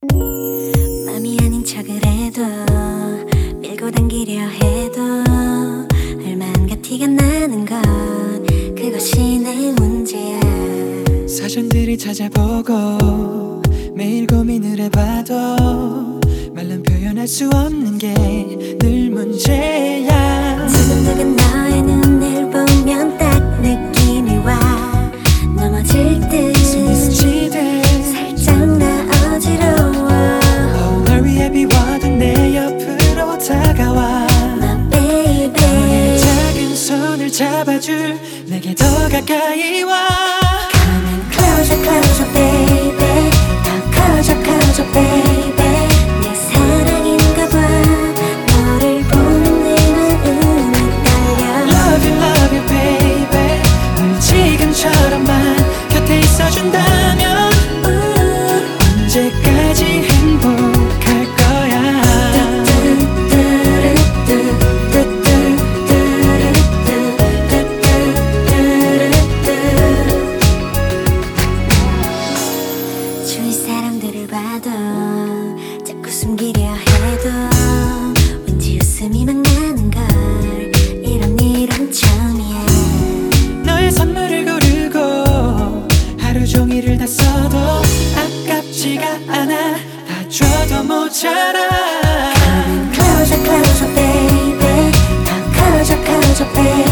맘이 아닌 척을 해도 밀고 당기려 해도 얼마나 티가 나는 건 그것이 내 문제야. 사전들이 찾아보고 매일 고민을 해봐도 말로 표현할 수 없는 게 늘 문제야. 두근두근 너의 눈을 보면 딱 느낌이 와. 넘어질 듯 숨이 스치듯 살짝 나 어지러워. 널 위해 비워둔 내 옆으로 다가와. My baby 너의 작은 손을 잡아줄 내게 더 가까이 와. Coming closer closer baby 더 커져 커져 baby. 내 사랑인가 봐 너를 보는 내 마음이 떨려. Love you baby 늘 지금처럼만 곁에 있어준다면 언제까지 행복할 거야. 주위 사람들을 봐도 자꾸 숨기려 해도 왠지 웃음이 막 나는 걸. 이런 일은 처음이야. 너의 선물을 고르고 하루 종일을 다 써도 아깝지가 않아. 다 줘도 모자라. Coming closer closer baby 더 커져 커져 baby.